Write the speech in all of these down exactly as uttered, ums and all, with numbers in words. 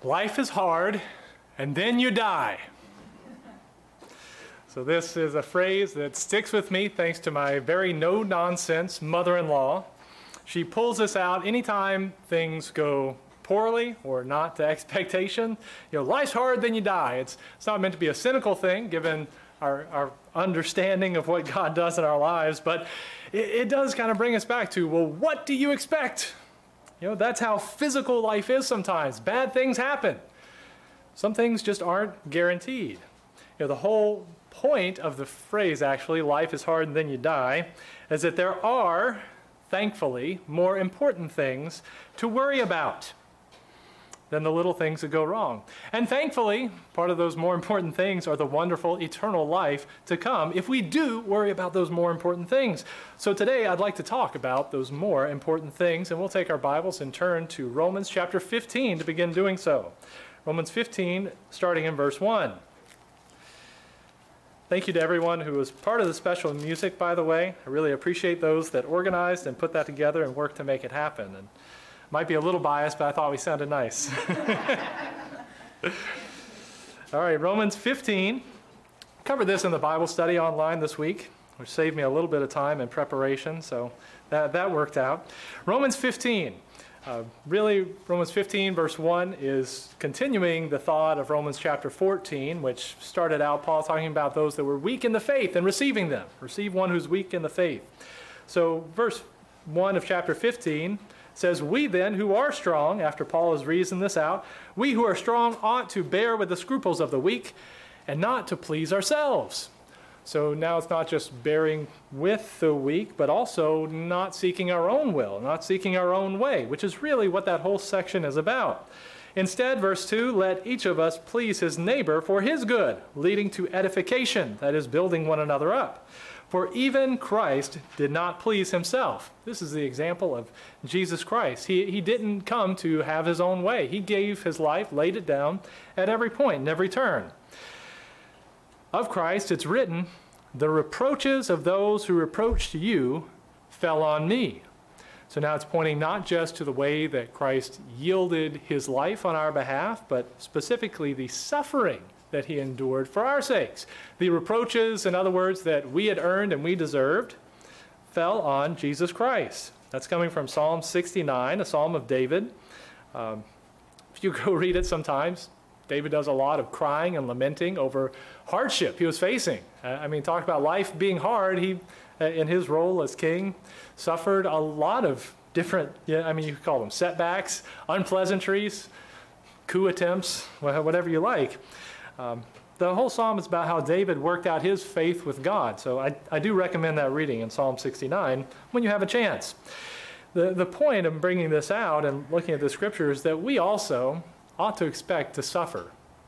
Life is hard, and then you die. So this is a phrase that sticks with me thanks to my very no-nonsense mother-in-law. She pulls this out anytime things go poorly or not to expectation. You know, life's hard, then you die. It's, it's not meant to be a cynical thing, given our, our understanding of what God does in our lives, but it, it does kind of bring us back to, well, what do you expect? You know, that's how physical life is sometimes. Bad things happen. Some things just aren't guaranteed. You know, the whole point of the phrase, actually, life is hard and then you die, is that there are, thankfully, more important things to worry about than the little things that go wrong. And thankfully, part of those more important things are the wonderful eternal life to come if we do worry about those more important things. So today I'd like to talk about those more important things, and we'll take our Bibles and turn to Romans chapter fifteen to begin doing so. Romans fifteen, starting in verse one. Thank you to everyone who was part of the special music, by the way. I really appreciate those that organized and put that together and worked to make it happen. And might be a little biased, but I thought we sounded nice. All right, Romans fifteen. Covered this in the Bible study online this week, which saved me a little bit of time in preparation, so that, that worked out. Romans fifteen. Uh, really, Romans fifteen, verse one, is continuing the thought of Romans chapter fourteen, which started out Paul talking about those that were weak in the faith and receiving them. Receive one who's weak in the faith. So verse one of chapter fifteen says, "We then who are strong," after Paul has reasoned this out, "we who are strong ought to bear with the scruples of the weak and not to please ourselves." So now it's not just bearing with the weak, but also not seeking our own will, not seeking our own way, which is really what that whole section is about. Instead, verse two, "Let each of us please his neighbor for his good, leading to edification," that is, building one another up. "For even Christ did not please himself." This is the example of Jesus Christ. He, he didn't come to have his own way. He gave his life, laid it down at every point and every turn. Of Christ, it's written, "The reproaches of those who reproached you fell on me." So now it's pointing not just to the way that Christ yielded his life on our behalf, but specifically the suffering that he endured for our sakes. The reproaches, in other words, that we had earned and we deserved, fell on Jesus Christ. That's coming from Psalm sixty-nine, a psalm of David. Um, if you go read it sometimes, David does a lot of crying and lamenting over hardship he was facing. I mean, talk about life being hard. He, in his role as king, suffered a lot of different, yeah, I mean, you could call them setbacks, unpleasantries, coup attempts, whatever you like. Um, the whole psalm is about how David worked out his faith with God. So I, I do recommend that reading in Psalm sixty-nine when you have a chance. The, the point of bringing this out and looking at the scripture is that we also ought to expect to suffer.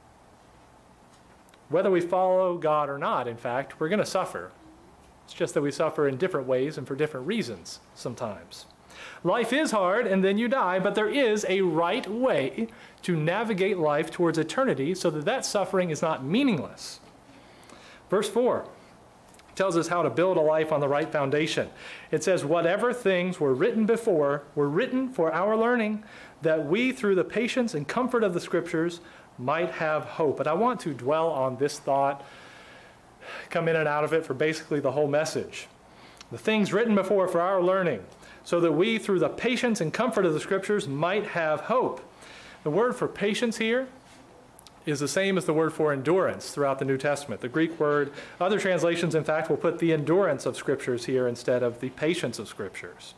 Whether we follow God or not, in fact, we're going to suffer. It's just that we suffer in different ways and for different reasons sometimes. Life is hard and then you die, but there is a right way to navigate life towards eternity so that that suffering is not meaningless. Verse four tells us how to build a life on the right foundation. It says, "Whatever things were written before were written for our learning, that we through the patience and comfort of the scriptures might have hope." But I want to dwell on this thought, come in and out of it for basically the whole message. The things written before for our learning, so that we through the patience and comfort of the scriptures might have hope. The word for patience here is the same as the word for endurance throughout the New Testament. The Greek word, other translations, in fact, will put the endurance of scriptures here instead of the patience of scriptures.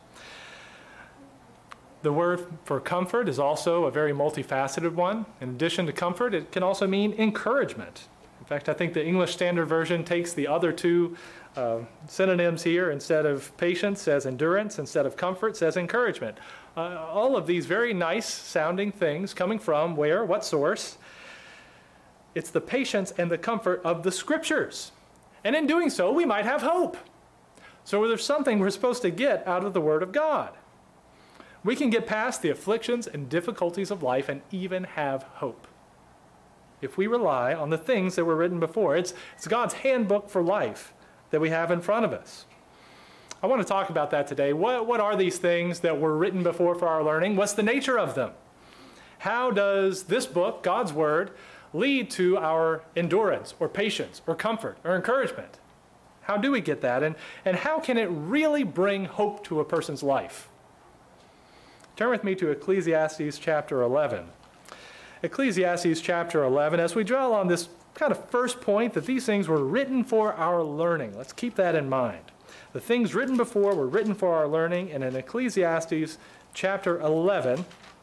The word for comfort is also a very multifaceted one. In addition to comfort, it can also mean encouragement. In fact, I think the English Standard Version takes the other two uh, synonyms here. Instead of patience, says endurance. Instead of comfort, says encouragement. Uh, all of these very nice sounding things coming from where? What source? It's the patience and the comfort of the scriptures. And in doing so, we might have hope. So there's something we're supposed to get out of the Word of God. We can get past the afflictions and difficulties of life and even have hope if we rely on the things that were written before. It's, it's God's handbook for life that we have in front of us. I want to talk about that today. What, what are these things that were written before for our learning? What's the nature of them? How does this book, God's Word, lead to our endurance or patience or comfort or encouragement? How do we get that? And, and how can it really bring hope to a person's life? Turn with me to Ecclesiastes chapter eleven. Ecclesiastes chapter eleven, as we dwell on this kind of first point that these things were written for our learning. Let's keep that in mind. The things written before were written for our learning, and in Ecclesiastes chapter eleven,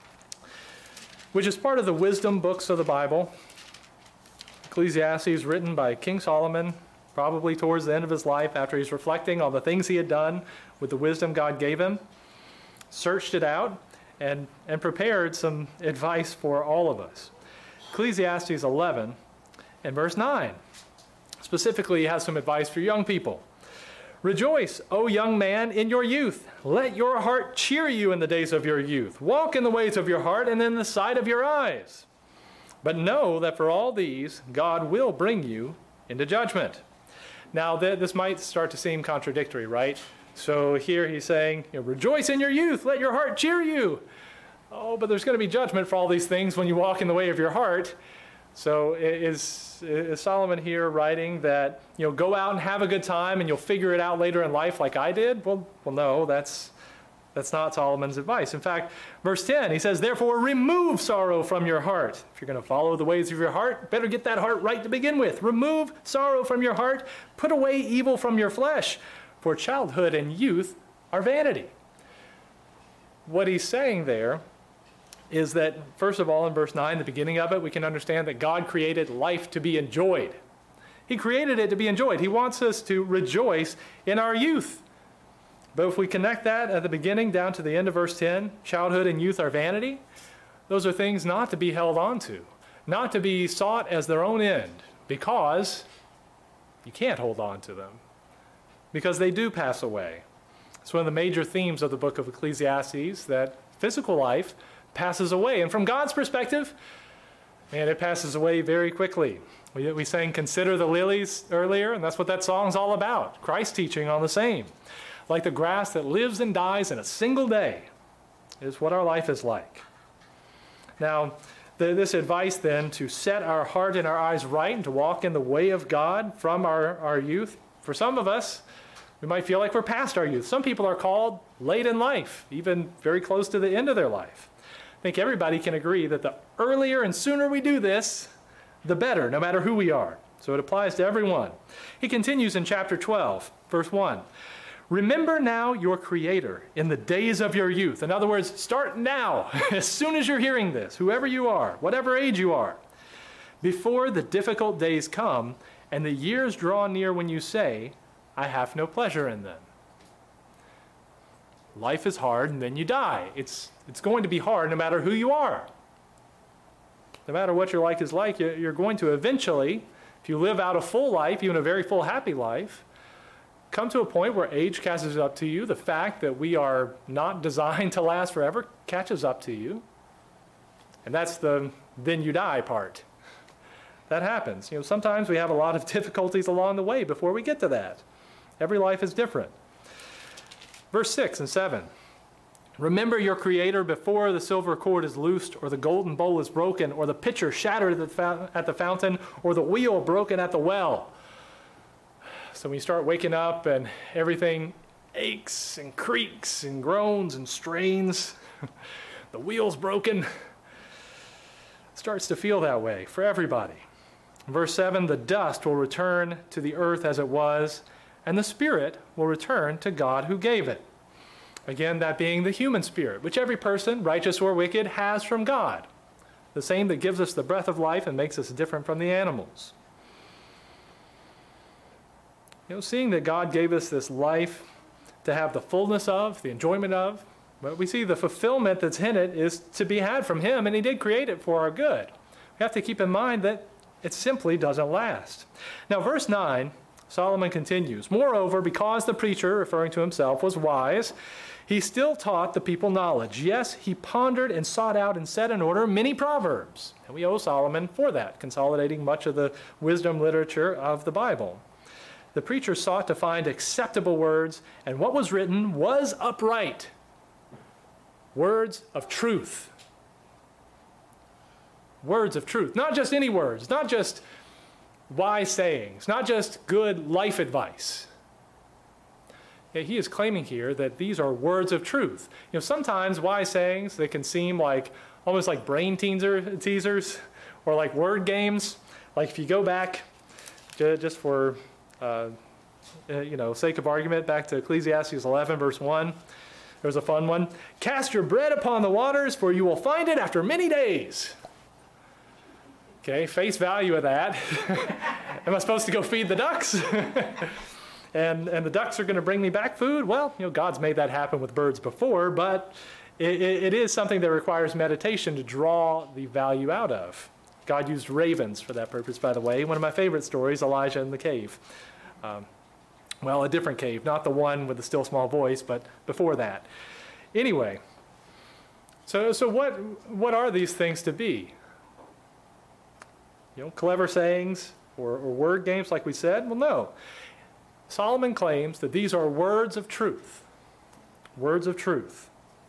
which is part of the wisdom books of the Bible, Ecclesiastes written by King Solomon, probably towards the end of his life after he's reflecting on the things he had done with the wisdom God gave him, searched it out, and, and prepared some advice for all of us. Ecclesiastes eleven and verse nine. Specifically, he has some advice for young people. Rejoice, O young man, in your youth. Let your heart cheer you in the days of your youth. Walk in the ways of your heart and in the sight of your eyes. But know that for all these, God will bring you into judgment. Now, th- this might start to seem contradictory, right? So here he's saying, you know, rejoice in your youth. Let your heart cheer you. Oh, but there's going to be judgment for all these things when you walk in the way of your heart. So is, is Solomon here writing that, you know, go out and have a good time and you'll figure it out later in life like I did? Well, well, no, that's, that's not Solomon's advice. In fact, verse ten, he says, therefore remove sorrow from your heart. If you're going to follow the ways of your heart, better get that heart right to begin with. Remove sorrow from your heart. Put away evil from your flesh. For childhood and youth are vanity. What he's saying there is that, first of all, in verse nine, the beginning of it, we can understand that God created life to be enjoyed. He created it to be enjoyed. He wants us to rejoice in our youth. But if we connect that at the beginning down to the end of verse ten, childhood and youth are vanity, those are things not to be held on to, not to be sought as their own end, because you can't hold on to them, because they do pass away. It's one of the major themes of the book of Ecclesiastes, that physical life passes away. And from God's perspective, man, it passes away very quickly. We, we sang Consider the Lilies earlier, and that's what that song's all about. Christ teaching on the same. Like the grass that lives and dies in a single day is what our life is like. Now, the, this advice then to set our heart and our eyes right and to walk in the way of God from our, our youth, for some of us, we might feel like we're past our youth. Some people are called late in life, even very close to the end of their life. I think everybody can agree that the earlier and sooner we do this, the better, no matter who we are. So it applies to everyone. He continues in chapter twelve, verse one. Remember now your Creator in the days of your youth. In other words, start now, as soon as you're hearing this, whoever you are, whatever age you are, before the difficult days come and the years draw near when you say, I have no pleasure in them. Life is hard and then you die. It's, it's going to be hard no matter who you are. No matter what your life is like, you're going to eventually, if you live out a full life, even a very full, happy life, come to a point where age catches up to you. The fact that we are not designed to last forever catches up to you. And that's the then you die part. That happens. You know, sometimes we have a lot of difficulties along the way before we get to that. Every life is different. Verse six and seven. Remember your Creator before the silver cord is loosed, or the golden bowl is broken, or the pitcher shattered at the, at the fountain, or the wheel broken at the well. So when you start waking up and everything aches and creaks and groans and strains, the wheel's broken, it starts to feel that way for everybody. Verse seven, the dust will return to the earth as it was, and the spirit will return to God who gave it. Again, that being the human spirit, which every person, righteous or wicked, has from God. The same that gives us the breath of life and makes us different from the animals. You know, seeing that God gave us this life to have the fullness of, the enjoyment of, but we see the fulfillment that's in it is to be had from Him, and He did create it for our good. We have to keep in mind that it simply doesn't last. Now, verse nine, Solomon continues, moreover, because the preacher, referring to himself, was wise, he still taught the people knowledge. Yes, he pondered and sought out and set in order many proverbs. And we owe Solomon for that, consolidating much of the wisdom literature of the Bible. The preacher sought to find acceptable words, and what was written was upright. Words of truth. Words of truth. Not just any words, not just wise sayings, not just good life advice. Yeah, he is claiming here that these are words of truth. You know, sometimes wise sayings, they can seem like almost like brain teaser, teasers or like word games. Like if you go back, just for uh, you know, sake of argument, back to Ecclesiastes eleven, verse one. There's a fun one. Cast your bread upon the waters, for you will find it after many days. Okay, face value of that. Am I supposed to go feed the ducks? and, and the ducks are going to bring me back food? Well, you know, God's made that happen with birds before, but it, it, it is something that requires meditation to draw the value out of. God used ravens for that purpose, by the way. One of my favorite stories, Elijah in the cave. Um, well, a different cave, not the one with the still small voice, but before that. Anyway, so, so what, what are these things to be? You know, clever sayings or, or word games like we said? Well, no. Solomon claims that these are words of truth. Words of truth.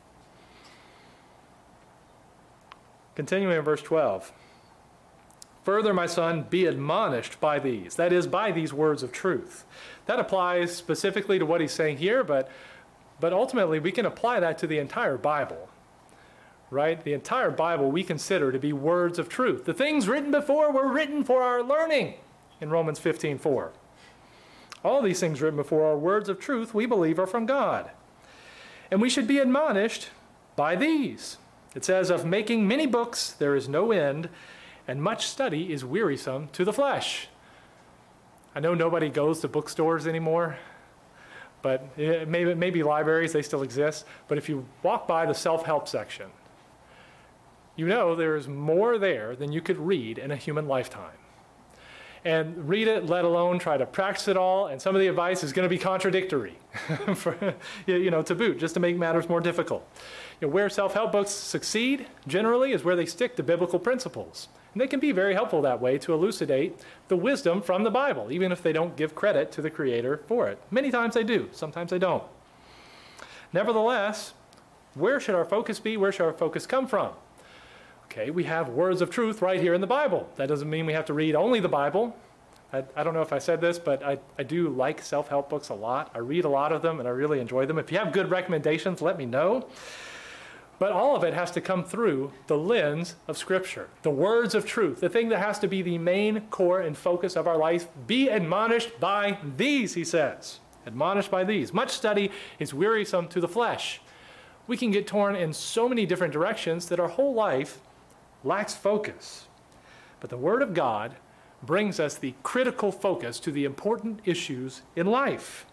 Continuing in verse twelve. Further, my son, be admonished by these. That is, by these words of truth. That applies specifically to what he's saying here, but, but ultimately we can apply that to the entire Bible. Right? The entire Bible we consider to be words of truth. The things written before were written for our learning in Romans fifteen four. All these things written before are words of truth we believe are from God. And we should be admonished by these. It says, of making many books there is no end, and much study is wearisome to the flesh. I know nobody goes to bookstores anymore, but maybe, maybe libraries, they still exist. But if you walk by the self-help section, you know there's more there than you could read in a human lifetime. And read it, let alone try to practice it all, and some of the advice is going to be contradictory, for, you know, to boot, just to make matters more difficult. You know, where self-help books succeed, generally, is where they stick to biblical principles. And they can be very helpful that way to elucidate the wisdom from the Bible, even if they don't give credit to the Creator for it. Many times they do, sometimes they don't. Nevertheless, where should our focus be? Where should our focus come from? Okay, we have words of truth right here in the Bible. That doesn't mean we have to read only the Bible. I, I don't know if I said this, but I, I do like self-help books a lot. I read a lot of them, and I really enjoy them. If you have good recommendations, let me know. But all of it has to come through the lens of Scripture, the words of truth, the thing that has to be the main core and focus of our life. Be admonished by these, he says. Admonished by these. Much study is wearisome to the flesh. We can get torn in so many different directions that our whole life lacks focus. But the Word of God brings us the critical focus to the important issues in life.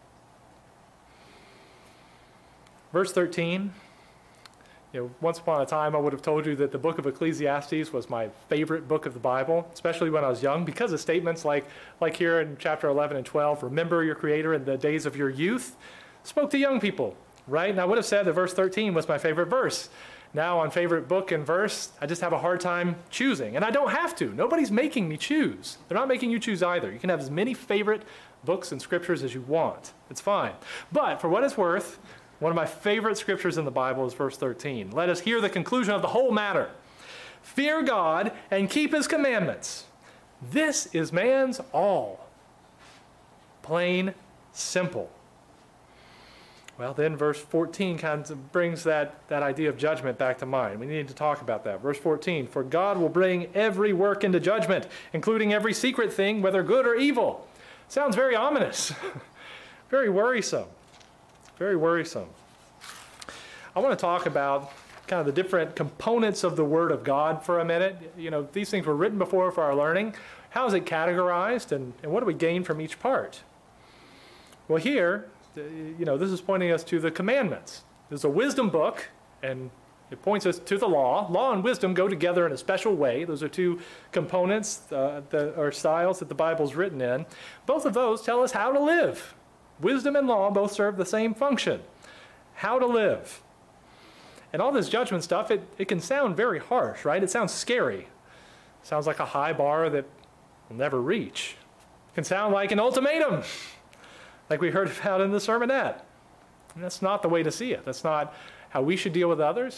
Verse thirteen. You know, once upon a time, I would have told you that the book of Ecclesiastes was my favorite book of the Bible, especially when I was young, because of statements like, like here in chapter eleven and twelve, remember your Creator in the days of your youth, spoke to young people, right? And I would have said that verse thirteen was my favorite verse. Now on favorite book and verse, I just have a hard time choosing. And I don't have to. Nobody's making me choose. They're not making you choose either. You can have as many favorite books and scriptures as you want. It's fine. But for what it's worth, one of my favorite scriptures in the Bible is verse thirteen. Let us hear the conclusion of the whole matter. Fear God and keep his commandments. This is man's all. Plain, simple. Well, then verse fourteen kind of brings that, that idea of judgment back to mind. We need to talk about that. Verse fourteen, for God will bring every work into judgment, including every secret thing, whether good or evil. Sounds very ominous, very worrisome, very worrisome. I want to talk about kind of the different components of the Word of God for a minute. You know, these things were written before for our learning. How is it categorized, and, and what do we gain from each part? Well, here, you know, this is pointing us to the commandments. There's a wisdom book, and it points us to the law. Law and wisdom go together in a special way. Those are two components uh, that, or styles that the Bible's written in. Both of those tell us how to live. Wisdom and law both serve the same function. How to live. And all this judgment stuff, it, it can sound very harsh, right? It sounds scary. It sounds like a high bar that we'll never reach. It can sound like an ultimatum, like we heard about in the sermonette. And that's not the way to see it. That's not how we should deal with others.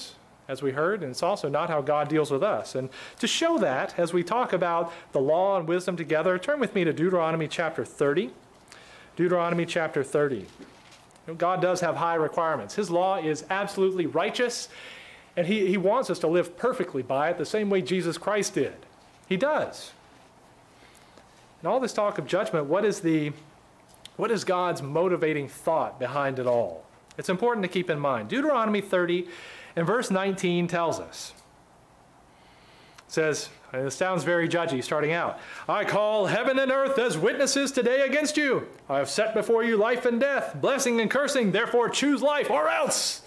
as we heard, and it's also not how God deals with us. And to show that, as we talk about the law and wisdom together, turn with me to Deuteronomy chapter thirty. Deuteronomy chapter thirty. You know, God does have high requirements. His law is absolutely righteous, and he, he wants us to live perfectly by it the same way Jesus Christ did. He does. And all this talk of judgment, what is the what is God's motivating thought behind it all? It's important to keep in mind. Deuteronomy thirty and verse nineteen tells us. It says, and it sounds very judgy starting out, I call heaven and earth as witnesses today against you. I have set before you life and death, blessing and cursing, therefore choose life or else.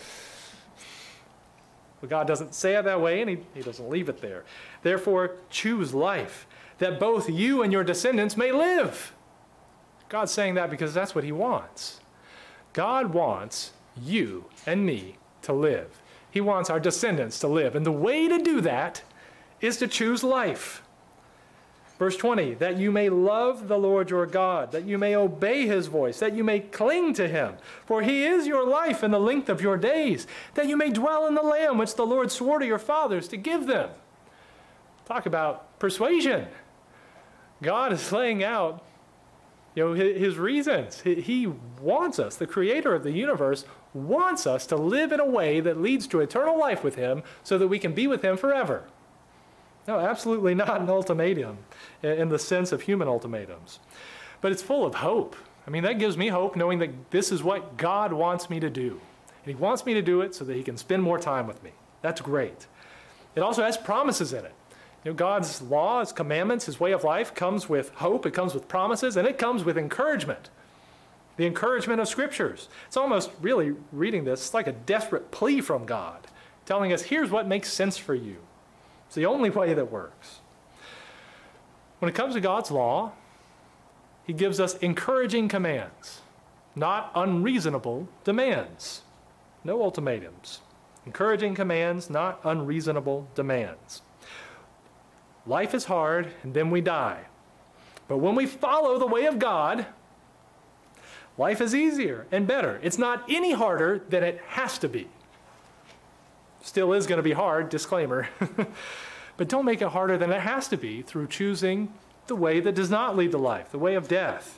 But God doesn't say it that way, and he, he doesn't leave it there. Therefore choose life, that both you and your descendants may live. God's saying that because that's what he wants. God wants you and me to live. He wants our descendants to live. And the way to do that is to choose life. Verse twenty, that you may love the Lord your God, that you may obey his voice, that you may cling to him. For he is your life and the length of your days, that you may dwell in the land which the Lord swore to your fathers to give them. Talk about persuasion. God is laying out, you know, his reasons. He wants us, the creator of the universe, wants us to live in a way that leads to eternal life with him so that we can be with him forever. No, absolutely not an ultimatum in the sense of human ultimatums. But it's full of hope. I mean, that gives me hope knowing that this is what God wants me to do. And he wants me to do it so that he can spend more time with me. That's great. It also has promises in it. You know, God's law, his commandments, his way of life comes with hope, it comes with promises, and it comes with encouragement. The encouragement of scriptures. It's almost really reading this, it's like a desperate plea from God, telling us, here's what makes sense for you. It's the only way that works. When it comes to God's law, he gives us encouraging commands, not unreasonable demands. No ultimatums. Encouraging commands, not unreasonable demands. Life is hard, and then we die. But when we follow the way of God, life is easier and better. It's not any harder than it has to be. Still is going to be hard, disclaimer. But don't make it harder than it has to be through choosing the way that does not lead to life, the way of death.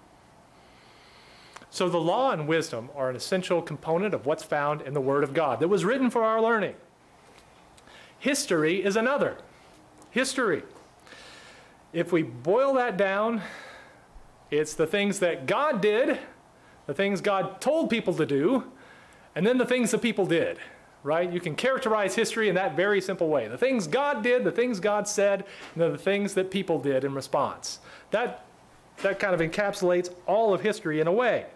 So the law and wisdom are an essential component of what's found in the Word of God that was written for our learning. History is another. History. If we boil that down, it's the things that God did, the things God told people to do, and then the things that people did, right? You can characterize history in that very simple way. The things God did, the things God said, and then the things that people did in response. That, that kind of encapsulates all of history in a way.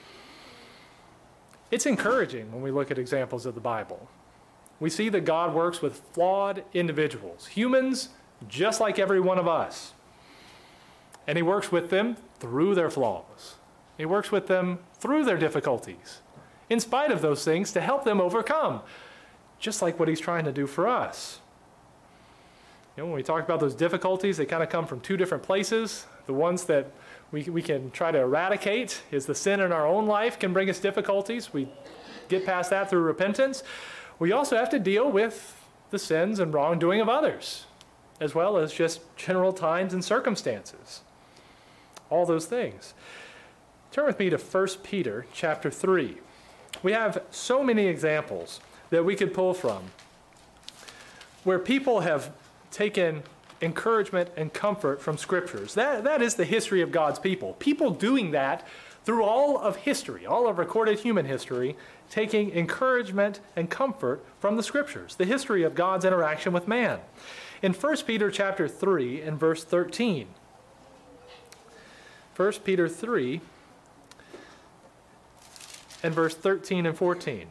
It's encouraging when we look at examples of the Bible. We see that God works with flawed individuals, humans just like every one of us. And he works with them through their flaws. He works with them through their difficulties, in spite of those things, to help them overcome, just like what he's trying to do for us. You know, when we talk about those difficulties, they kind of come from two different places. The ones that we, we can try to eradicate is the sin in our own life can bring us difficulties. We get past that through repentance. We also have to deal with the sins and wrongdoing of others, as well as just general times and circumstances. All those things. Turn with me to First Peter chapter three. We have so many examples that we could pull from where people have taken encouragement and comfort from scriptures. That, that is the history of God's people. People doing that through all of history, all of recorded human history, taking encouragement and comfort from the scriptures, the history of God's interaction with man. In First Peter chapter three and verse thirteen, First Peter three and verse thirteen and fourteen.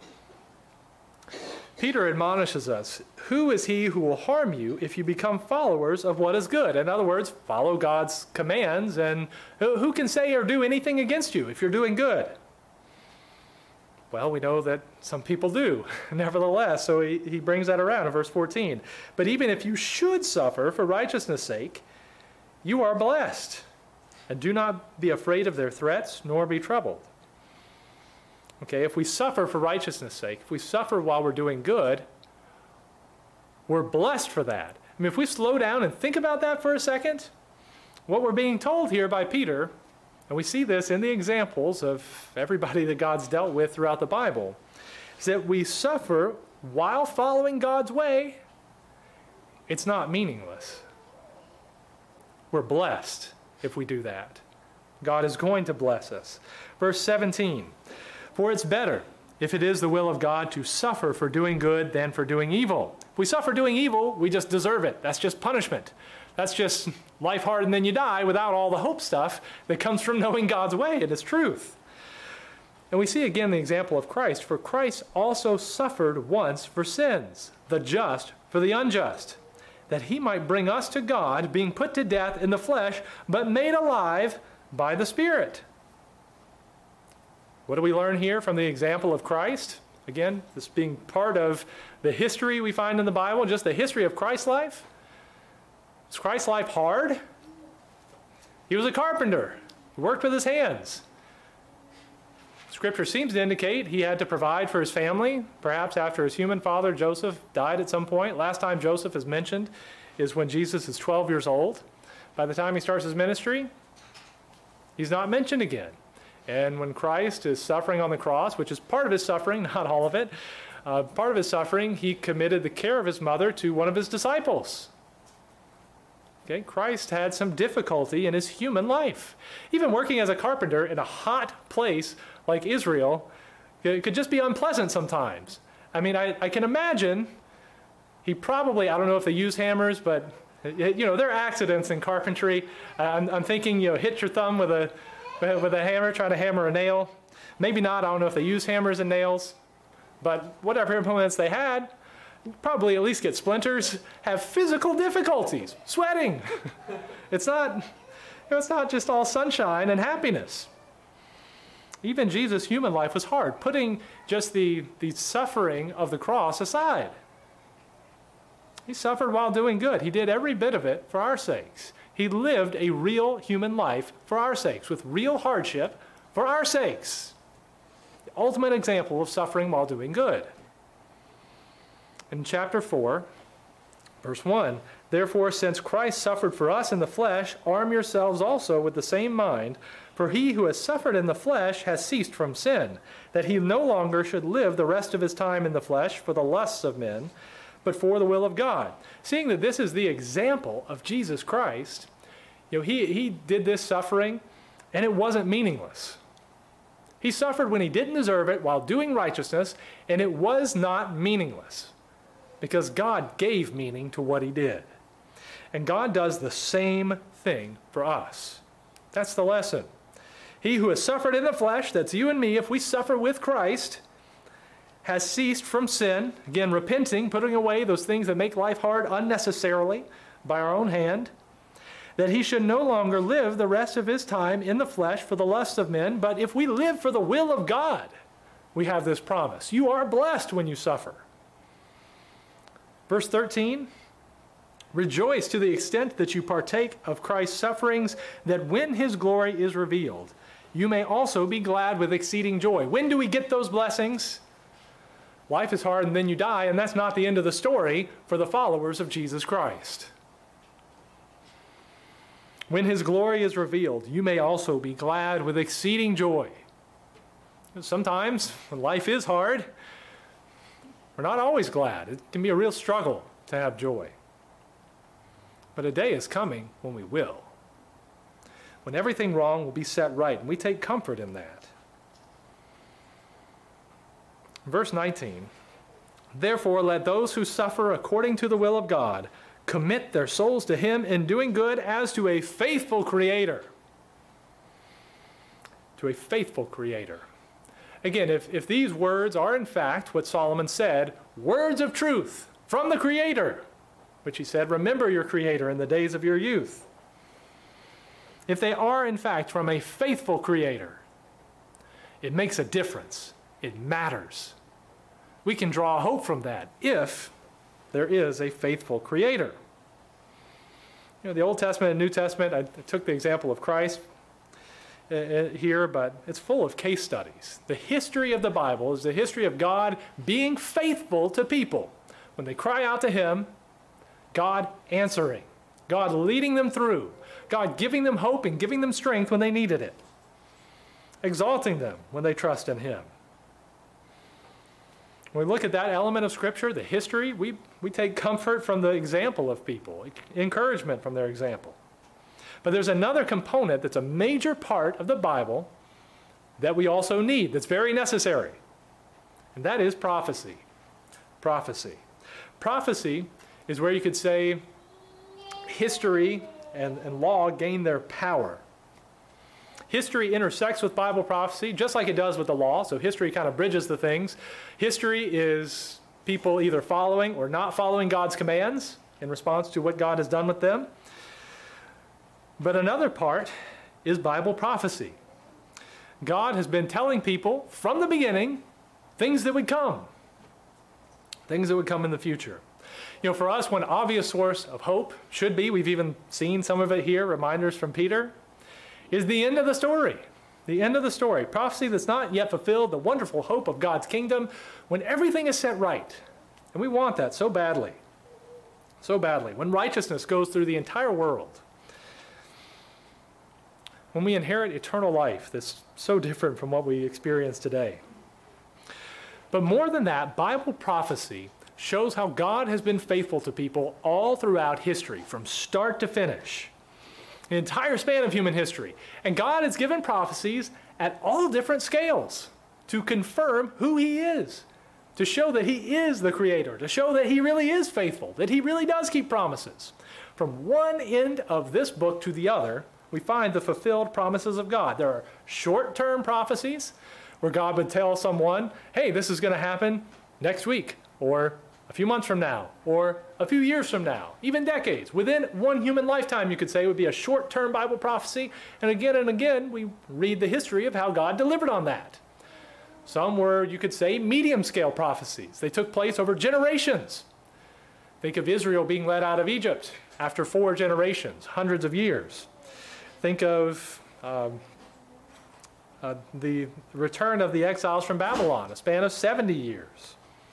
Peter admonishes us, who is he who will harm you if you become followers of what is good? In other words, follow God's commands, and who can say or do anything against you if you're doing good? Well, we know that some people do, nevertheless, so he, he brings that around in verse fourteen. But even if you should suffer for righteousness' sake, you are blessed, and do not be afraid of their threats, nor be troubled. Okay, if we suffer for righteousness' sake, if we suffer while we're doing good, We're blessed for that. I mean, if we slow down and think about that for a second, what we're being told here by Peter, and we see this in the examples of everybody that God's dealt with throughout the Bible, is that we suffer while following God's way. It's not meaningless. We're blessed if we do that. God is going to bless us. Verse seventeen, for it's better, if it is the will of God, to suffer for doing good than for doing evil. If we suffer doing evil, we just deserve it. That's just punishment. That's just life hard and then you die without all the hope stuff that comes from knowing God's way and His truth. And we see again the example of Christ. For Christ also suffered once for sins, the just for the unjust, that He might bring us to God, being put to death in the flesh, but made alive by the Spirit. What do we learn here from the example of Christ? Again, this being part of the history we find in the Bible, just the history of Christ's life. Was Christ's life hard? He was a carpenter. He worked with his hands. Scripture seems to indicate he had to provide for his family, perhaps after his human father, Joseph, died at some point. Last time Joseph is mentioned is when Jesus is twelve years old. By the time he starts his ministry, he's not mentioned again. And when Christ is suffering on the cross, which is part of his suffering, not all of it, uh, part of his suffering, he committed the care of his mother to one of his disciples. Okay, Christ had some difficulty in his human life. Even working as a carpenter in a hot place like Israel, it could just be unpleasant sometimes. I mean, I, I can imagine he probably, I don't know if they use hammers, but you know, there are accidents in carpentry. I'm, I'm thinking, you know, hit your thumb with a, with a hammer, trying to hammer a nail. Maybe not, I don't know if they use hammers and nails, but whatever implements they had, probably at least get splinters, have physical difficulties, sweating. It's not, you know, it's not just all sunshine and happiness. Even Jesus' human life was hard, putting just the, the suffering of the cross aside. He suffered while doing good. He did every bit of it for our sakes. He lived a real human life for our sakes, with real hardship for our sakes. The ultimate example of suffering while doing good. In chapter four, verse one, therefore, since Christ suffered for us in the flesh, arm yourselves also with the same mind, for he who has suffered in the flesh has ceased from sin, that he no longer should live the rest of his time in the flesh for the lusts of men, but for the will of God. Seeing that this is the example of Jesus Christ, you know, he, he did this suffering, and it wasn't meaningless. He suffered when he didn't deserve it while doing righteousness, and it was not meaningless, because God gave meaning to what he did. And God does the same thing for us. That's the lesson. He who has suffered in the flesh, that's you and me, if we suffer with Christ, has ceased from sin, again, repenting, putting away those things that make life hard unnecessarily by our own hand, that he should no longer live the rest of his time in the flesh for the lust of men, but if we live for the will of God, we have this promise. You are blessed when you suffer. Verse thirteen, rejoice to the extent that you partake of Christ's sufferings, that when his glory is revealed, you may also be glad with exceeding joy. When do we get those blessings? Life is hard and then you die, and that's not the end of the story for the followers of Jesus Christ. When his glory is revealed, you may also be glad with exceeding joy. Sometimes, when life is hard, we're not always glad. It can be a real struggle to have joy. But a day is coming when we will. When everything wrong will be set right, and we take comfort in that. Verse nineteen, therefore let those who suffer according to the will of God commit their souls to him in doing good as to a faithful Creator. To a faithful Creator. Again, if, if these words are in fact what Solomon said, words of truth from the Creator, which he said, remember your Creator in the days of your youth. If they are in fact from a faithful Creator, it makes a difference. It matters. We can draw hope from that if there is a faithful Creator. You know, the Old Testament and New Testament, I took the example of Christ uh, here, but it's full of case studies. The history of the Bible is the history of God being faithful to people. When they cry out to him, God answering, God leading them through, God giving them hope and giving them strength when they needed it, exalting them when they trust in him. When we look at that element of Scripture, the history, we, we take comfort from the example of people, encouragement from their example. But there's another component that's a major part of the Bible that we also need, that's very necessary, and that is prophecy. Prophecy. Prophecy is where you could say history and, and law gain their power. History intersects with Bible prophecy just like it does with the law, so history kind of bridges the things. History is people either following or not following God's commands in response to what God has done with them. But another part is Bible prophecy. God has been telling people from the beginning things that would come, things that would come in the future. You know, for us, one obvious source of hope should be, we've even seen some of it here, reminders from Peter, is the end of the story. The end of the story. Prophecy that's not yet fulfilled, the wonderful hope of God's kingdom when everything is set right. And we want that so badly. So badly. When righteousness goes through the entire world. When we inherit eternal life that's so different from what we experience today. But more than that, Bible prophecy shows how God has been faithful to people all throughout history, from start to finish. The entire span of human history. And God has given prophecies at all different scales to confirm who he is, to show that he is the creator, to show that he really is faithful, that he really does keep promises. From one end of this book to the other, we find the fulfilled promises of God. There are short-term prophecies where God would tell someone, hey, this is going to happen next week, or a few months from now, or a few years from now, even decades. Within one human lifetime, you could say, would be a short-term Bible prophecy. And again and again, we read the history of how God delivered on that. Some were, you could say, medium-scale prophecies. They took place over generations. Think of Israel being led out of Egypt after four generations, hundreds of years. Think of um, uh, the return of the exiles from Babylon, a span of seventy years.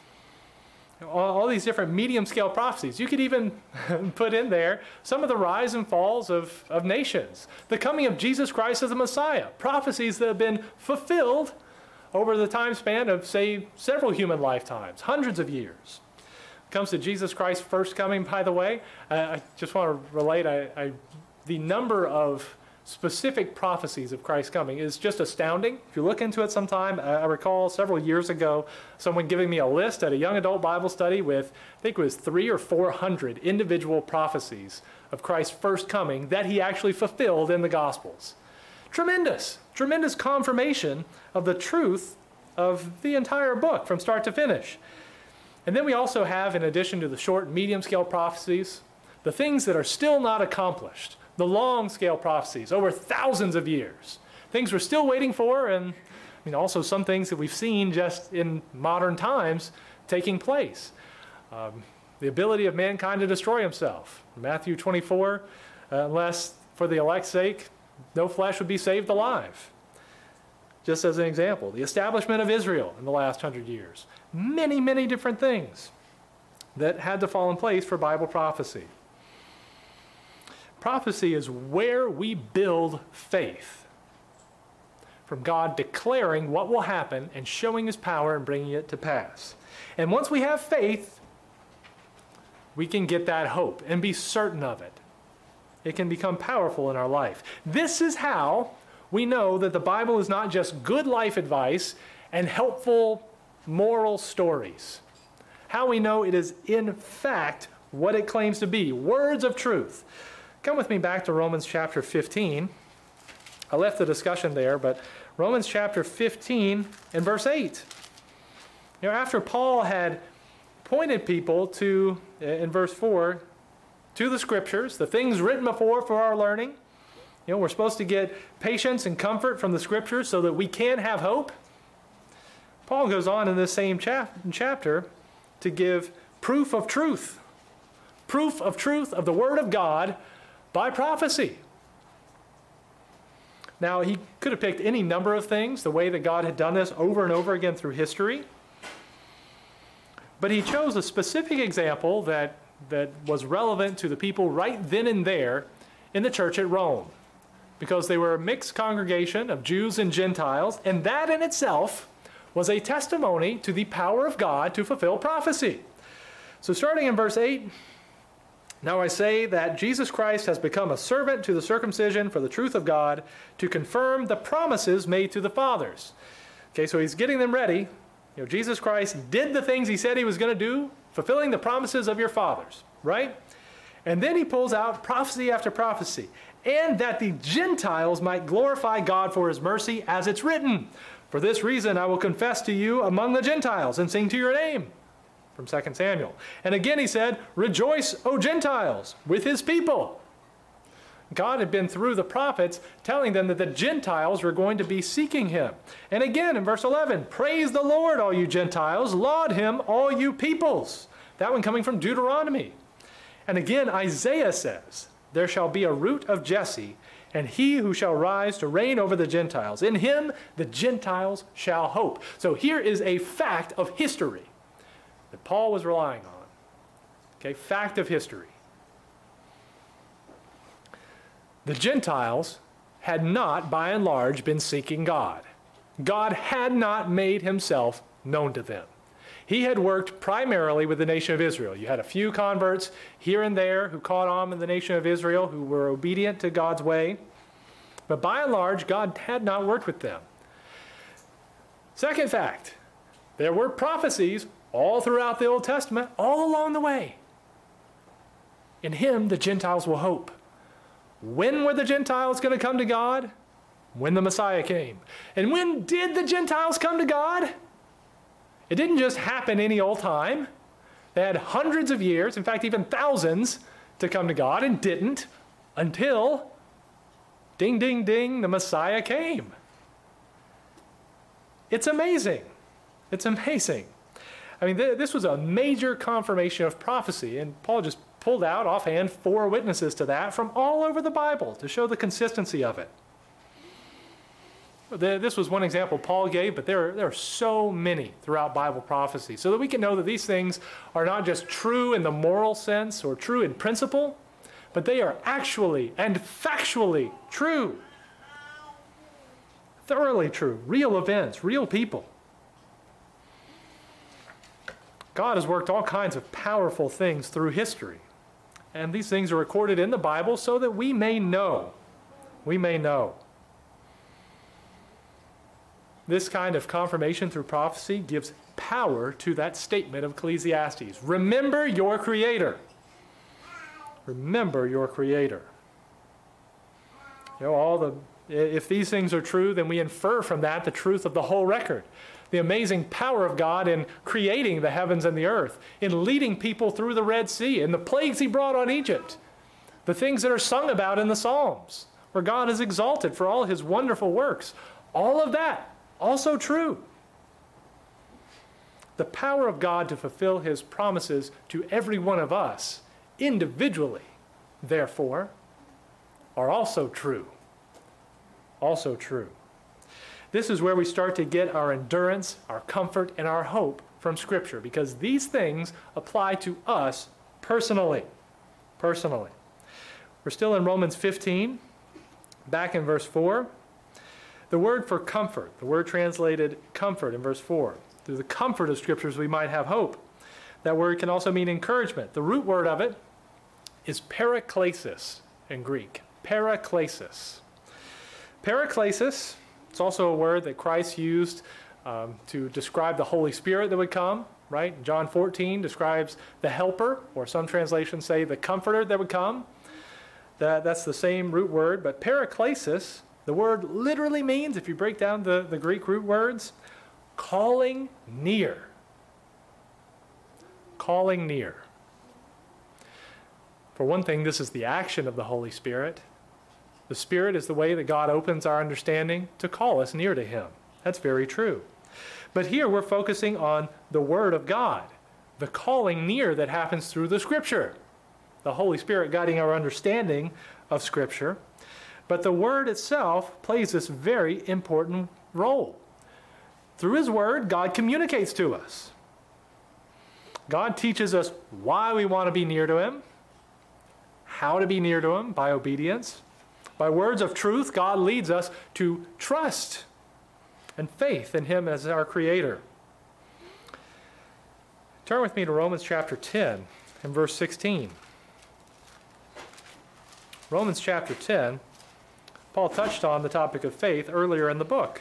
All, all these different medium-scale prophecies. You could even put in there some of the rise and falls of, of nations. The coming of Jesus Christ as the Messiah. Prophecies that have been fulfilled over the time span of, say, several human lifetimes, hundreds of years. When it comes to Jesus Christ's first coming, by the way, I, I just want to relate, I, I, the number of specific prophecies of Christ's coming is just astounding. If you look into it sometime, I recall several years ago someone giving me a list at a young adult Bible study with, I think it was three or four hundred individual prophecies of Christ's first coming that he actually fulfilled in the Gospels. Tremendous, tremendous confirmation of the truth of the entire book from start to finish. And then we also have, in addition to the short and medium scale prophecies, the things that are still not accomplished. The long-scale prophecies over thousands of years. Things we're still waiting for, and I mean, also some things that we've seen just in modern times taking place. Um, the ability of mankind to destroy himself. Matthew twenty-four, uh, unless for the elect's sake, no flesh would be saved alive. Just as an example, the establishment of Israel in the last hundred years. Many, many different things that had to fall in place for Bible prophecy. Prophecy is where we build faith from God declaring what will happen and showing his power and bringing it to pass. And once we have faith, we can get that hope and be certain of it. It can become powerful in our life. This is how we know that the Bible is not just good life advice and helpful moral stories. How we know it is in fact what it claims to be, words of truth. Come with me back to Romans chapter fifteen. I left the discussion there, but Romans chapter fifteen and verse eight. You know, after Paul had pointed people to, in verse four, to the scriptures, the things written before for our learning. You know, we're supposed to get patience and comfort from the scriptures so that we can have hope. Paul goes on in this same chap- chapter to give proof of truth. Proof of truth of the Word of God by prophecy. Now, he could have picked any number of things, the way that God had done this over and over again through history. But he chose a specific example that that was relevant to the people right then and there in the church at Rome, because they were a mixed congregation of Jews and Gentiles, and that in itself was a testimony to the power of God to fulfill prophecy. So starting in verse eight, now I say that Jesus Christ has become a servant to the circumcision for the truth of God, to confirm the promises made to the fathers. Okay, so he's getting them ready. You know, Jesus Christ did the things he said he was going to do, fulfilling the promises of your fathers, right? And then he pulls out prophecy after prophecy, and that the Gentiles might glorify God for his mercy, as it's written, for this reason I will confess to you among the Gentiles and sing to your name, from Second Samuel. And again he said, rejoice, O Gentiles, with his people. God had been through the prophets telling them that the Gentiles were going to be seeking him. And again in verse eleven, praise the Lord, all you Gentiles, laud him, all you peoples. That one coming from Deuteronomy. And again Isaiah says, there shall be a root of Jesse, and he who shall rise to reign over the Gentiles. In him the Gentiles shall hope. So here is a fact of history that Paul was relying on. Okay, fact of history. The Gentiles had not, by and large, been seeking God. God had not made himself known to them. He had worked primarily with the nation of Israel. You had a few converts here and there who caught on in the nation of Israel, who were obedient to God's way. But by and large, God had not worked with them. Second fact, there were prophecies all throughout the Old Testament, all along the way. In him, the Gentiles will hope. When were the Gentiles going to come to God? When the Messiah came. And when did the Gentiles come to God? It didn't just happen any old time. They had hundreds of years, in fact, even thousands, to come to God, and didn't until, ding, ding, ding, the Messiah came. It's amazing. It's amazing. I mean, th this was a major confirmation of prophecy, and Paul just pulled out offhand four witnesses to that from all over the Bible to show the consistency of it. This was one example Paul gave, but there are, there are so many throughout Bible prophecy, so that we can know that these things are not just true in the moral sense or true in principle, but they are actually and factually true. Thoroughly true. Real events, real people. God has worked all kinds of powerful things through history. And these things are recorded in the Bible so that we may know. We may know. This kind of confirmation through prophecy gives power to that statement of Ecclesiastes. Remember your Creator. Remember your Creator. You know, all the, if these things are true, then we infer from that the truth of the whole record. The amazing power of God in creating the heavens and the earth, in leading people through the Red Sea, and the plagues he brought on Egypt. The things that are sung about in the Psalms, where God is exalted for all his wonderful works. All of that, also true. The power of God to fulfill his promises to every one of us, individually, therefore, are also true. Also true. This is where we start to get our endurance, our comfort, and our hope from Scripture, because these things apply to us personally. Personally. We're still in Romans fifteen, back in verse four. The word for comfort, the word translated comfort in verse four. Through the comfort of Scriptures we might have hope. That word can also mean encouragement. The root word of it is paraklesis in Greek. Paraklesis. Paraklesis, it's also a word that Christ used um, to describe the Holy Spirit that would come, right? John fourteen describes the helper, or some translations say the comforter that would come. That, that's the same root word, but paraklesis, the word literally means, if you break down the, the Greek root words, calling near. Calling near. For one thing, this is the action of the Holy Spirit. The Spirit is the way that God opens our understanding to call us near to him. That's very true. But here we're focusing on the Word of God, the calling near that happens through the Scripture, the Holy Spirit guiding our understanding of Scripture. But the Word itself plays this very important role. Through his Word, God communicates to us. God teaches us why we want to be near to him, how to be near to him by obedience. By words of truth, God leads us to trust and faith in him as our creator. Turn with me to Romans chapter ten and verse sixteen. Romans chapter ten, Paul touched on the topic of faith earlier in the book.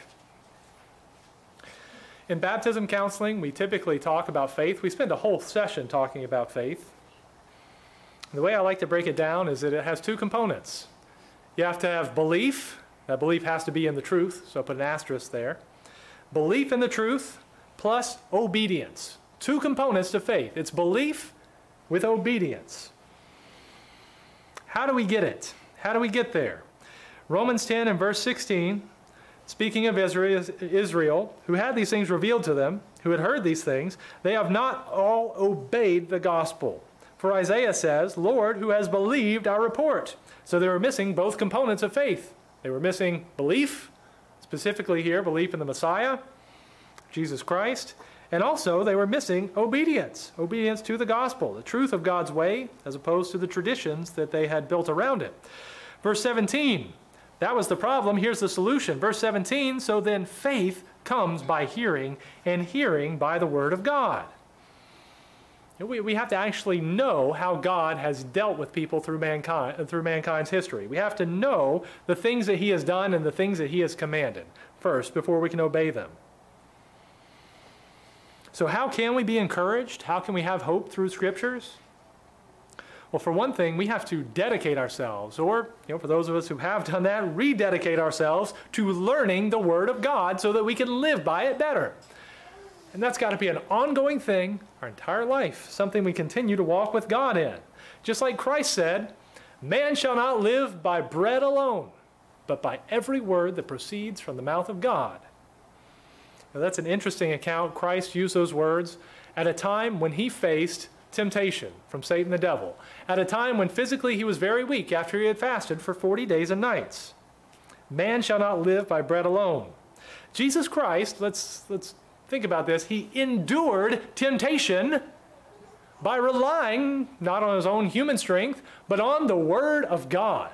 In baptism counseling, we typically talk about faith. We spend a whole session talking about faith. The way I like to break it down is that it has two components. You have to have belief. That belief has to be in the truth, so put an asterisk there. Belief in the truth plus obedience. Two components to faith. It's belief with obedience. How do we get it? How do we get there? Romans ten and verse sixteen, speaking of Israel, Israel, who had these things revealed to them, who had heard these things, they have not all obeyed the gospel. For Isaiah says, Lord, who has believed our report? So they were missing both components of faith. They were missing belief, specifically here, belief in the Messiah, Jesus Christ, and also they were missing obedience, obedience to the gospel, the truth of God's way, as opposed to the traditions that they had built around it. Verse seventeen, that was the problem. Here's the solution. Verse seventeen, so then faith comes by hearing, and hearing by the word of God. We, we have to actually know how God has dealt with people through mankind, through mankind's history. We have to know the things that he has done and the things that he has commanded first before we can obey them. So how can we be encouraged? How can we have hope through scriptures? Well, for one thing, we have to dedicate ourselves, or, you know, for those of us who have done that, rededicate ourselves to learning the Word of God so that we can live by it better. And that's got to be an ongoing thing our entire life, something we continue to walk with God in. Just like Christ said, man shall not live by bread alone, but by every word that proceeds from the mouth of God. Now, that's an interesting account. Christ used those words at a time when he faced temptation from Satan the devil, at a time when physically he was very weak after he had fasted for forty days and nights. Man shall not live by bread alone. Jesus Christ, let's, let's think about this, he endured temptation by relying not on his own human strength, but on the Word of God.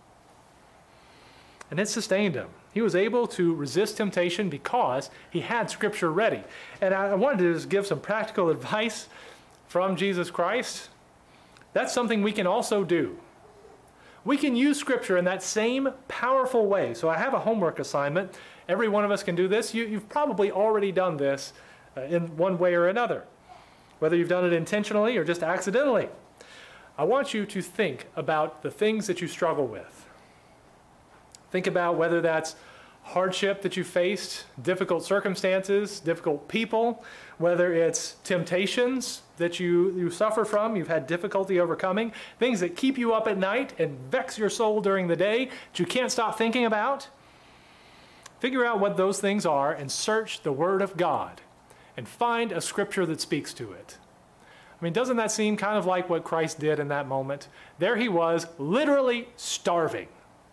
And it sustained him. He was able to resist temptation because he had Scripture ready. And I wanted to just give some practical advice from Jesus Christ. That's something we can also do. We can use Scripture in that same powerful way. So I have a homework assignment. Every one of us can do this. You, you've probably already done this uh, in one way or another, whether you've done it intentionally or just accidentally. I want you to think about the things that you struggle with. Think about whether that's hardship that you faced, difficult circumstances, difficult people, whether it's temptations that you, you suffer from, you've had difficulty overcoming, things that keep you up at night and vex your soul during the day that you can't stop thinking about. Figure out what those things are and search the Word of God and find a scripture that speaks to it. I mean, doesn't that seem kind of like what Christ did in that moment? There he was, literally starving.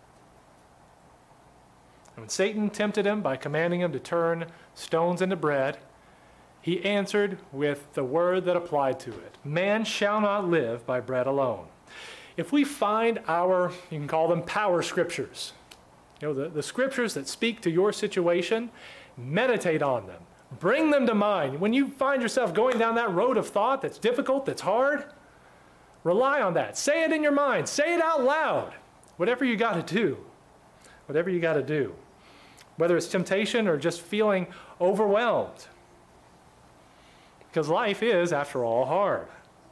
And when Satan tempted him by commanding him to turn stones into bread, he answered with the word that applied to it. Man shall not live by bread alone. If we find our, you can call them power scriptures, you know, the, the scriptures that speak to your situation, meditate on them. Bring them to mind. When you find yourself going down that road of thought that's difficult, that's hard, rely on that. Say it in your mind. Say it out loud. Whatever you got to do. Whatever you got to do. Whether it's temptation or just feeling overwhelmed. Because life is, after all, hard.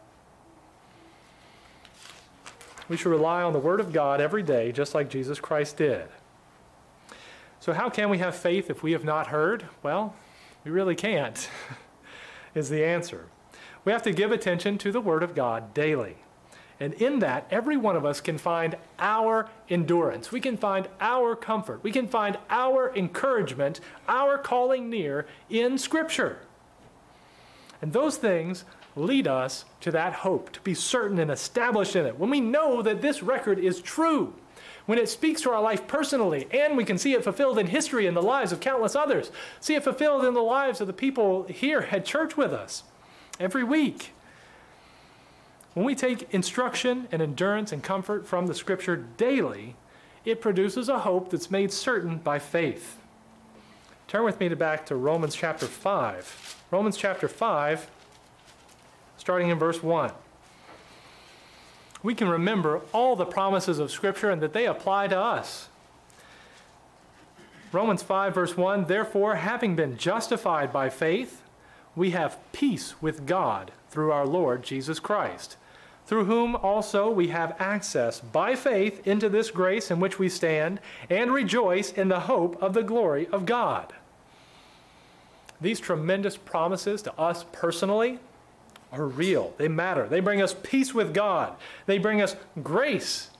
We should rely on the Word of God every day, just like Jesus Christ did. So how can we have faith if we have not heard? Well, we really can't, is the answer. We have to give attention to the Word of God daily. And in that, every one of us can find our endurance. We can find our comfort. We can find our encouragement, our calling near in Scripture. And those things lead us to that hope, to be certain and established in it. When we know that this record is true, when it speaks to our life personally, and we can see it fulfilled in history in the lives of countless others, see it fulfilled in the lives of the people here at church with us every week, When we take instruction and endurance and comfort from the Scripture daily, it produces a hope that's made certain by faith. Turn with me to back to Romans chapter five. Romans chapter five, starting in verse one. We can remember all the promises of Scripture and that they apply to us. Romans five, verse one, therefore, having been justified by faith, we have peace with God through our Lord Jesus Christ, through whom also we have access by faith into this grace in which we stand and rejoice in the hope of the glory of God. These tremendous promises to us personally are real. They matter. They bring us peace with God. They bring us grace.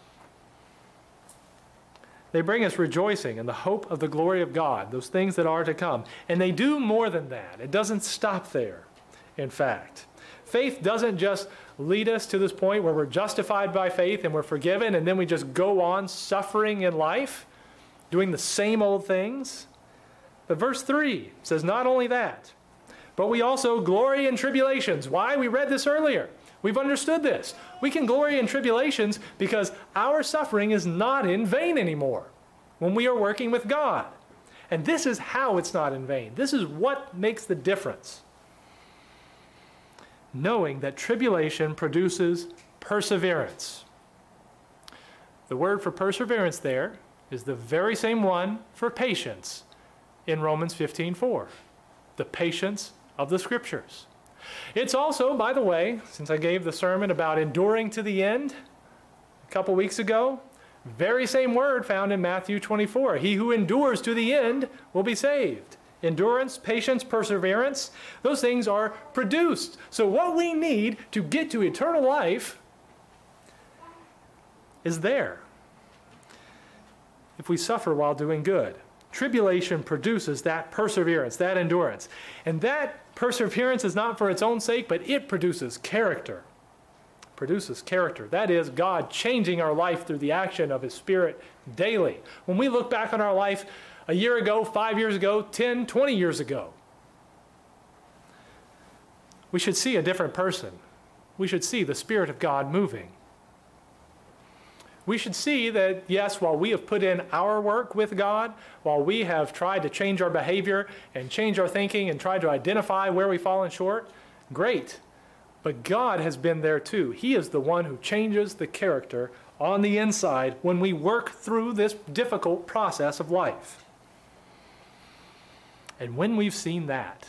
They bring us rejoicing in the hope of the glory of God, those things that are to come. And they do more than that. It doesn't stop there, in fact. Faith doesn't just lead us to this point where we're justified by faith and we're forgiven, and then we just go on suffering in life, doing the same old things. But verse three says not only that, but we also glory in tribulations. Why? We read this earlier. We've understood this. We can glory in tribulations because our suffering is not in vain anymore when we are working with God. And this is how it's not in vain. This is what makes the difference. Knowing that tribulation produces perseverance. The word for perseverance there is the very same one for patience in Romans fifteen four. The patience of the Scriptures. It's also, by the way, since I gave the sermon about enduring to the end a couple weeks ago, very same word found in Matthew twenty-four. He who endures to the end will be saved. Endurance, patience, perseverance, those things are produced. So what we need to get to eternal life is there if we suffer while doing good. Tribulation produces that perseverance, that endurance. And that perseverance is not for its own sake, but it produces character. Produces character. That is, God changing our life through the action of His Spirit daily. When we look back on our life a year ago, five years ago, ten, twenty years ago, we should see a different person. We should see the Spirit of God moving. We should see that, yes, while we have put in our work with God, while we have tried to change our behavior and change our thinking and tried to identify where we've fallen short, great. But God has been there too. He is the one who changes the character on the inside when we work through this difficult process of life. And when we've seen that,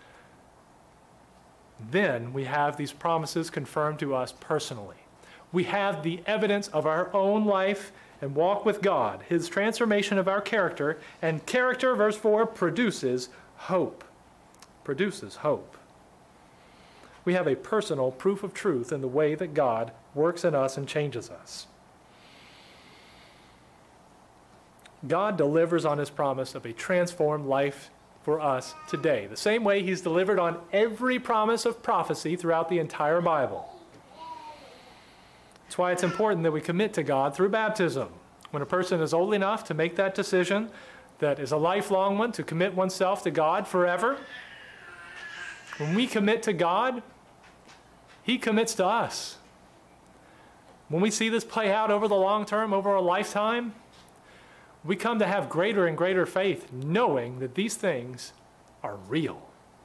then we have these promises confirmed to us personally. We have the evidence of our own life and walk with God, His transformation of our character, and character, verse four, produces hope. Produces hope. We have a personal proof of truth in the way that God works in us and changes us. God delivers on His promise of a transformed life for us today, the same way He's delivered on every promise of prophecy throughout the entire Bible. That's why it's important that we commit to God through baptism. When a person is old enough to make that decision, that is a lifelong one, to commit oneself to God forever, when we commit to God, He commits to us. When we see this play out over the long term, over a lifetime, we come to have greater and greater faith, knowing that these things are real.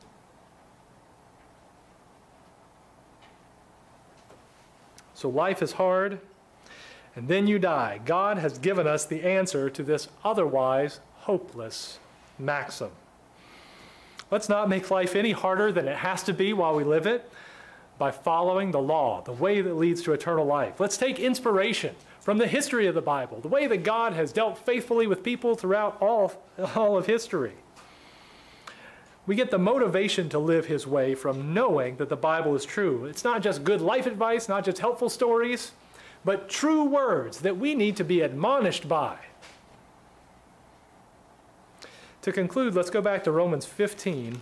So life is hard, and then you die. God has given us the answer to this otherwise hopeless maxim. Let's not make life any harder than it has to be while we live it by following the law, the way that leads to eternal life. Let's take inspiration from the history of the Bible, the way that God has dealt faithfully with people throughout all, all of history. We get the motivation to live His way from knowing that the Bible is true. It's not just good life advice, not just helpful stories, but true words that we need to be admonished by. To conclude, let's go back to Romans fifteen.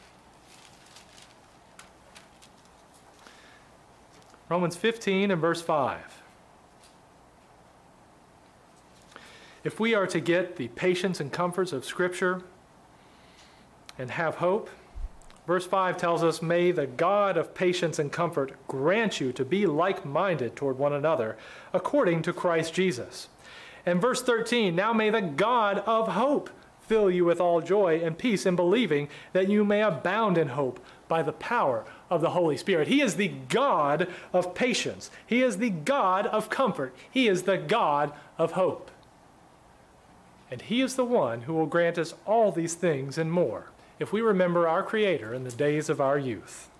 Romans fifteen and verse five. If we are to get the patience and comforts of Scripture and have hope, Verse five tells us, may the God of patience and comfort grant you to be like-minded toward one another, according to Christ Jesus. And verse thirteen, now may the God of hope fill you with all joy and peace in believing, that you may abound in hope by the power of the Holy Spirit. He is the God of patience. He is the God of comfort. He is the God of hope. And he is the one who will grant us all these things and more, if we remember our Creator in the days of our youth.